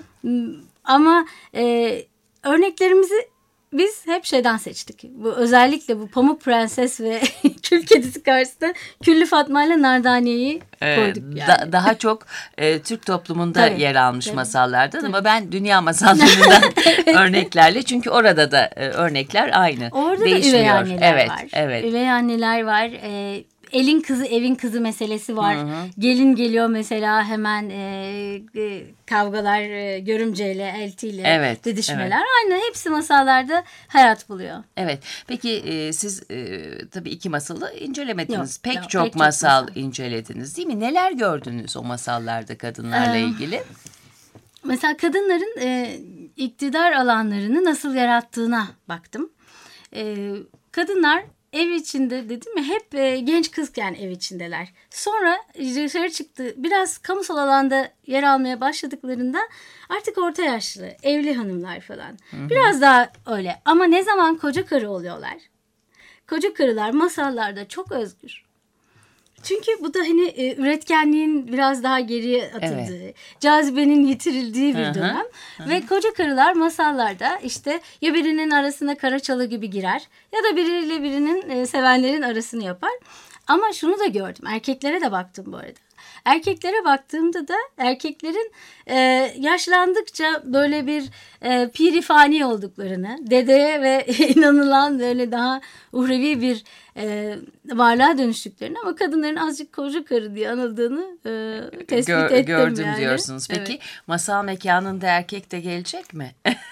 Ama e, örneklerimizi biz hep şeyden seçtik. Bu özellikle bu Pamuk Prenses ve Kül Kedisi karşısında Küllü Fatma ile Nardaniye'yi Ee, koyduk yani. da- daha çok e, Türk toplumunda Tabii, yer almış tabii, masallardan tabii. ama ben dünya masallarından örneklerle, çünkü orada da e, örnekler aynı. Orada da değişmiyor. üvey anneler evet, var. Evet. Üvey anneler var. Ee, elin kızı evin kızı meselesi var. Hı hı. Gelin geliyor mesela hemen e, e, kavgalar e, görümceyle, eltiyle, Evet, didişmeler. Aynı hepsi masallarda hayat buluyor. Evet. Peki e, siz e, tabii iki masalı incelemediniz. Yok, pek yok, çok pek çok masal masal. incelediniz, değil mi? Neler gördünüz o masallarda kadınlarla Ee, ilgili? Mesela kadınların e, iktidar alanlarını nasıl yarattığına baktım. E, kadınlar ev içinde dedim mi hep e, genç kızken ev içindeler. Sonra dışarı çıktı biraz kamusal alanda yer almaya başladıklarında artık orta yaşlı evli hanımlar falan. Hı-hı. Biraz daha öyle ama ne zaman koca karı oluyorlar? Koca karılar masallarda çok özgür. Çünkü bu da hani e, üretkenliğin biraz daha geriye atıldığı, evet. cazibenin yitirildiği bir Hı-hı. dönem. Hı-hı. Ve koca karılar masallarda işte ya birinin arasına Karaçalı gibi girer ya da biriyle birinin e, sevenlerin arasını yapar. Ama şunu da gördüm, erkeklere de baktım bu arada. Erkeklere baktığımda da erkeklerin e, yaşlandıkça böyle bir e, pirifani olduklarını, dedeye ve inanılan böyle daha uhrevi bir e, varlığa dönüştüklerini ama kadınların azıcık koca karı diye anıldığını e, tespit Gör, ettim. Gördüm yani. diyorsunuz. Peki evet. masal mekanında erkek de gelecek mi?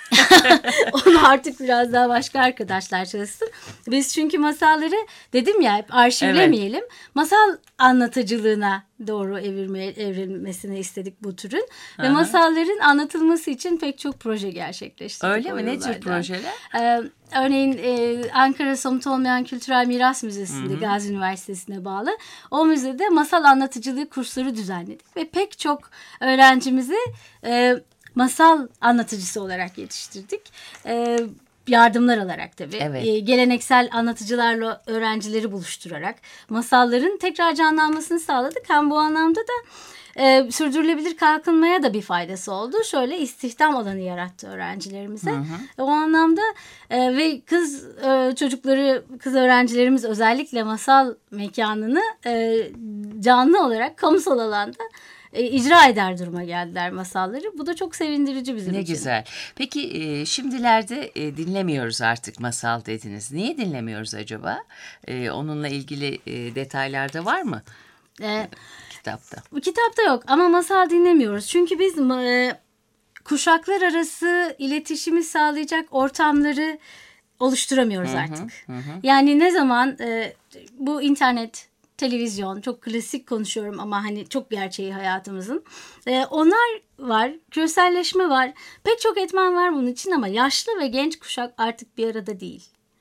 Onu artık biraz daha başka arkadaşlar çalışsın. Biz çünkü masalları dedim ya hep arşivlemeyelim. Evet. Masal anlatıcılığına doğru evirmeye, evrilmesini istedik bu türün. Ve Aha. masalların anlatılması için pek çok proje gerçekleştirdik. Öyle mi? Ne tür projeler? Ee, örneğin e, Ankara Somut Olmayan Kültürel Miras Müzesi'nde, Hı-hı. Gazi Üniversitesi'ne bağlı. O müzede masal anlatıcılığı kursları düzenledik. Ve pek çok öğrencimizi e, masal anlatıcısı olarak yetiştirdik. E, yardımlar alarak tabii. Evet. E, geleneksel anlatıcılarla öğrencileri buluşturarak masalların tekrar canlanmasını sağladık. Hem bu anlamda da e, sürdürülebilir kalkınmaya da bir faydası oldu. Şöyle istihdam alanı yarattı öğrencilerimize. Hı hı. O anlamda e, ve kız e, çocukları, kız öğrencilerimiz özellikle masal mekanını e, canlı olarak kamusal alanda E, icra eder duruma geldiler masalları. Bu da çok sevindirici bizim ne için. Ne güzel. Peki e, şimdilerde e, dinlemiyoruz artık masal dediniz. Niye dinlemiyoruz acaba? E, onunla ilgili e, detaylar da var mı? E, kitapta. Bu kitapta yok ama masal dinlemiyoruz. Çünkü biz e, kuşaklar arası iletişimi sağlayacak ortamları oluşturamıyoruz hı hı, artık. Hı. Yani ne zaman e, bu internet, televizyon, çok klasik konuşuyorum ama hani çok gerçeği hayatımızın. Ee, onlar var, küreselleşme var. Pek çok etmen var bunun için ama yaşlı ve genç kuşak artık bir arada değil.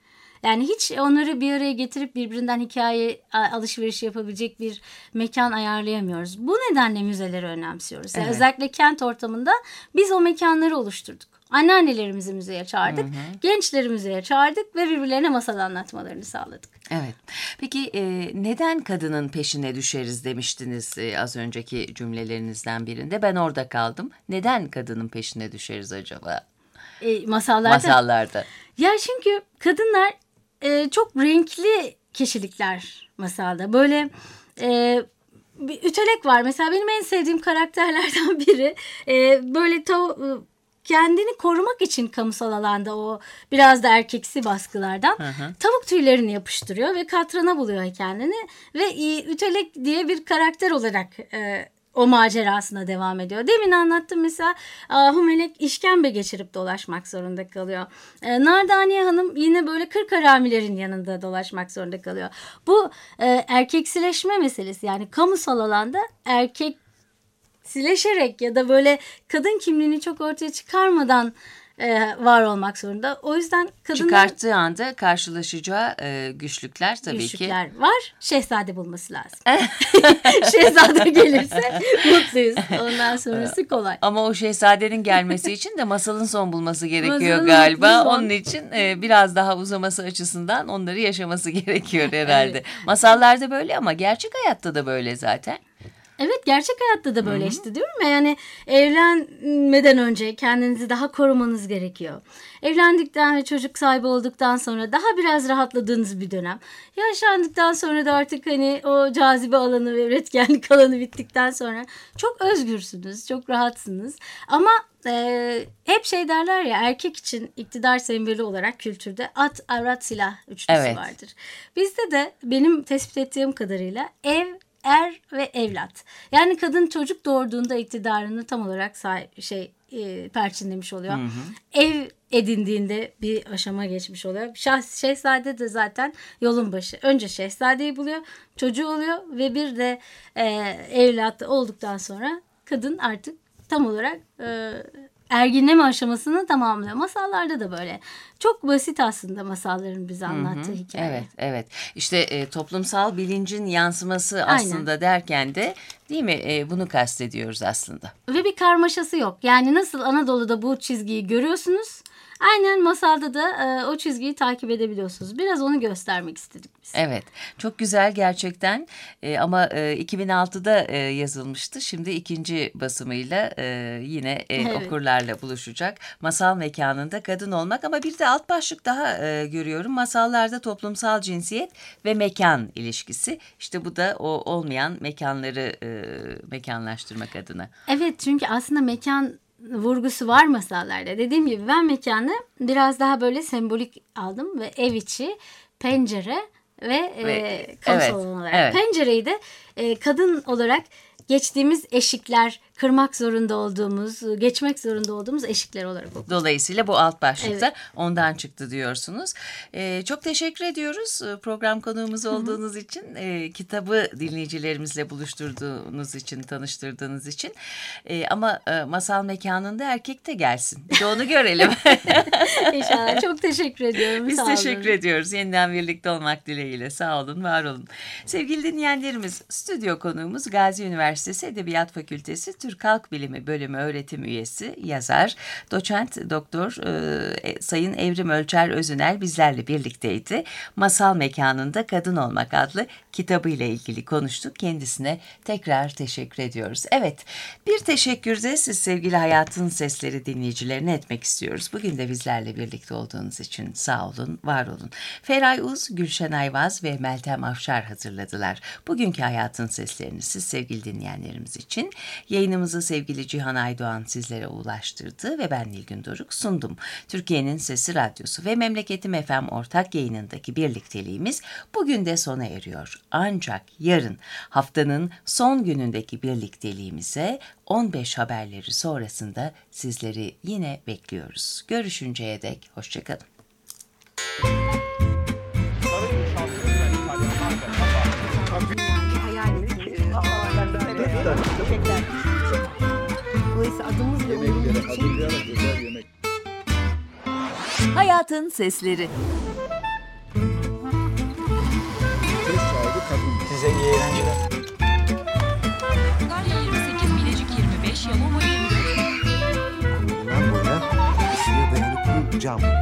Yani hiç onları bir araya getirip birbirinden hikaye alışverişi yapabilecek bir mekan ayarlayamıyoruz. Bu nedenle müzeleri önemsiyoruz. Yani Evet. özellikle kent ortamında biz o mekanları oluşturduk. Anneannelerimizi müzeye çağırdık, hı hı. gençleri müzeye çağırdık ve birbirlerine masal anlatmalarını sağladık. Evet. Peki e, neden kadının peşine düşeriz demiştiniz e, az önceki cümlelerinizden birinde. Ben orada kaldım. Neden kadının peşine düşeriz acaba? E, masallarda. Masallarda. Ya çünkü kadınlar e, çok renkli kişilikler masalda. Böyle e, bir ütelek var. Mesela benim en sevdiğim karakterlerden biri. E, böyle tav- kendini korumak için kamusal alanda o biraz da erkeksi baskılardan hı hı. tavuk tüylerini yapıştırıyor ve katrana buluyor kendini. Ve e, ütelek diye bir karakter olarak e, o macerasına devam ediyor. Demin anlattım mesela Humelek işkembe geçirip dolaşmak zorunda kalıyor. E, Nardaniye Hanım yine böyle kırk haramilerin yanında dolaşmak zorunda kalıyor. Bu e, erkeksileşme meselesi, yani kamusal alanda erkek sileşerek ya da böyle kadın kimliğini çok ortaya çıkarmadan e, var olmak zorunda. O yüzden kadınlar... Çıkarttığı anda karşılaşacağı e, güçlükler tabii güçlükler ki. Güçlükler var. Şehzade bulması lazım. Şehzade gelirse mutluyuz. Ondan sonrası kolay. Ama o şehzadenin gelmesi için de masalın son bulması gerekiyor Masalın galiba. son. Onun için e, biraz daha uzaması açısından onları yaşaması gerekiyor herhalde. Evet. Masallarda böyle ama gerçek hayatta da böyle zaten. Evet, gerçek hayatta da böyle. Hı-hı. işte diyorum ya, yani evlenmeden önce kendinizi daha korumanız gerekiyor. Evlendikten ve çocuk sahibi olduktan sonra daha biraz rahatladığınız bir dönem. Yaşlandıktan sonra da artık hani o cazibe alanı ve üretkenlik alanı bittikten sonra çok özgürsünüz, çok rahatsınız. Ama e, hep şey derler ya, erkek için iktidar sembolü olarak kültürde at, avrat, silah üçlüsü evet. vardır. Bizde de benim tespit ettiğim kadarıyla ev, er ve evlat. Yani kadın çocuk doğurduğunda iktidarını tam olarak sahip, şey e, perçinlemiş oluyor. Hı hı. Ev edindiğinde bir aşama geçmiş oluyor. Şah, şehzade de zaten yolun başı. Önce şehzadeyi buluyor, çocuğu oluyor ve bir de e, evlat olduktan sonra kadın artık tam olarak e, erginleme aşamasını tamamlıyor. Masallarda da böyle. Çok basit aslında masalların bize anlattığı hı hı. hikaye. Evet, evet. İşte e, toplumsal bilincin yansıması aslında Aynen. derken de değil mi? E, bunu kastediyoruz aslında. Ve bir karmaşası yok. Yani nasıl Anadolu'da bu çizgiyi görüyorsunuz, aynen masalda da e, o çizgiyi takip edebiliyorsunuz. Biraz onu göstermek istedik biz. Evet, çok güzel gerçekten e, ama e, iki bin altıda e, yazılmıştı. Şimdi ikinci basımıyla e, yine e, evet. okurlarla buluşacak. Masal mekanında kadın olmak, ama bir de alt başlık daha e, görüyorum. Masallarda toplumsal cinsiyet ve mekan ilişkisi. İşte bu da o olmayan mekanları e, mekanlaştırmak adına. Evet, çünkü aslında mekan vurgusu var masallarda. Dediğim gibi ben mekanı biraz daha böyle sembolik aldım ve ev içi, pencere ve, ve e, kamusal evet, olarak. Evet. Pencereyi de e, kadın olarak geçtiğimiz eşikler, kırmak zorunda olduğumuz, geçmek zorunda olduğumuz eşikler olarak okudum. Dolayısıyla bu alt başlıkta evet. ondan çıktı diyorsunuz. Ee, çok teşekkür ediyoruz program konuğumuz olduğunuz Hı-hı. için, e, kitabı dinleyicilerimizle buluşturduğunuz için, tanıştırdığınız için. E, ama e, masal mekanında erkek de gelsin. Bir de onu görelim. İnşallah. Çok teşekkür ediyorum. Biz Sağ teşekkür olun. ediyoruz. Yeniden birlikte olmak dileğiyle. Sağ olun, var olun. Sevgili dinleyenlerimiz, stüdyo konuğumuz Gazi Üniversitesi Edebiyat Fakültesi Türk Halk Bilimi Bölümü öğretim üyesi, yazar, doçent doktor e, Sayın Evrim Ölçer Özünel bizlerle birlikteydi. Masal Mekanında Kadın Olmak adlı kitabıyla ilgili konuştuk. Kendisine tekrar teşekkür ediyoruz. Evet, bir teşekkür de siz sevgili Hayatın Sesleri dinleyicilerine etmek istiyoruz. Bugün de bizlerle birlikte olduğunuz için sağ olun, var olun. Feray Uz, Gülşen Ayvaz ve Meltem Afşar hazırladılar. Bugünkü Hayatın Seslerini siz sevgili dinleyenlerimiz için yayınımızı sevgili Cihan Aydoğan sizlere ulaştırdı ve ben Nilgün Doruk sundum. Türkiye'nin Sesi Radyosu ve Memleketim F M ortak yayınındaki birlikteliğimiz bugün de sona eriyor. Ancak yarın haftanın son günündeki birlikteliğimize on beş haberleri sonrasında sizleri yine bekliyoruz. Görüşünceye dek hoşçakalın. Hayatın Sesleri. İyi eğlenceler. Sakarya yirmi sekiz, Bilecik yirmi beş, Yalova yirmi dört. Bundan boya ısıya dayanıklı cam.